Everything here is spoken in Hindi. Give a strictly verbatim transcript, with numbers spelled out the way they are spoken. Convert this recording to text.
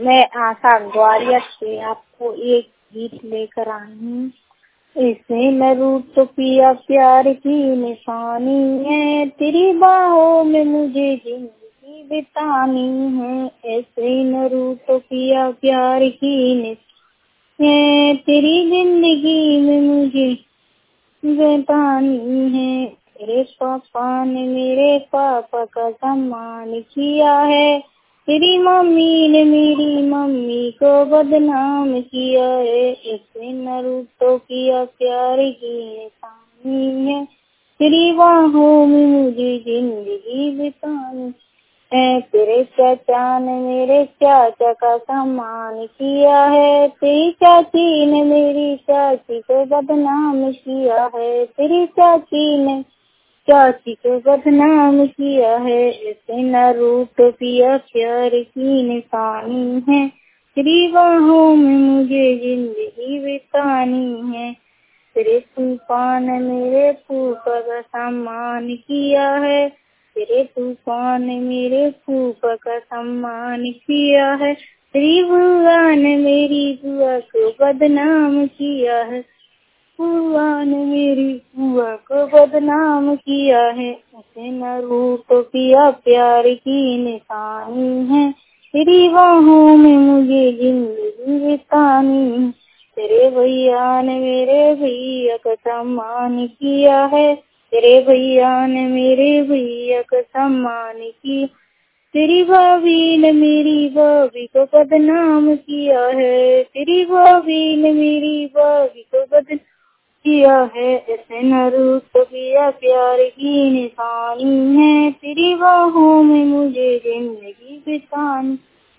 मैं आशा ग्वालियर से आपको एक गीत लेकर आई हूँ। इसे मैं रूठ तो पिया प्यार की निशानी है, तेरी बाहों में मुझे जिंदगी बितानी है। ऐसे न रूठ तो पिया प्यार की निशानी है, तेरी जिंदगी में मुझे बितानी है। तेरे पापा ने मेरे पापा का सम्मान किया है, तेरी मम्मी ने मेरी मम्मी को बदनाम किया है। ऐसे न रूठो किया प्यार की निशानी है, तेरी बाहों में मुझे जिंदगी बितानी है। तेरे चाचा ने मेरे चाचा का सम्मान किया है, तेरी चाची ने मेरी चाची को बदनाम किया है। तेरी चाची ने चाची को बदनाम किया है। ऐसे न रूठ पिया प्यार की निशानी है, तेरी बाहों में मुझे जिंदगी बितानी है। तेरे तूफान ने मेरे फूफा का सम्मान किया है, तेरे तूफान ने मेरे फूफा का सम्मान किया है। तेरी बुआ ने मेरी बुआ को बदनाम किया है, बुआ ने मेरी बुआ को बदनाम किया है। ऐसे न रूठ पिया प्यार की निशानी है, तेरी बाहों में मुझे जिंदगी बितानी। तेरे भैया ने मेरे भैया का सम्मान किया है, तेरे भैया ने मेरे भैया का सम्मान किया। तेरी भाभी ने मेरी भाभी को बदनाम किया है, तेरी भाभी ने मेरी भाभी को बदनाम किया है। ऐसे न रूठ पिया प्यार की निशानी है, तेरी बाहों में मुझे जिंदगी बितानी।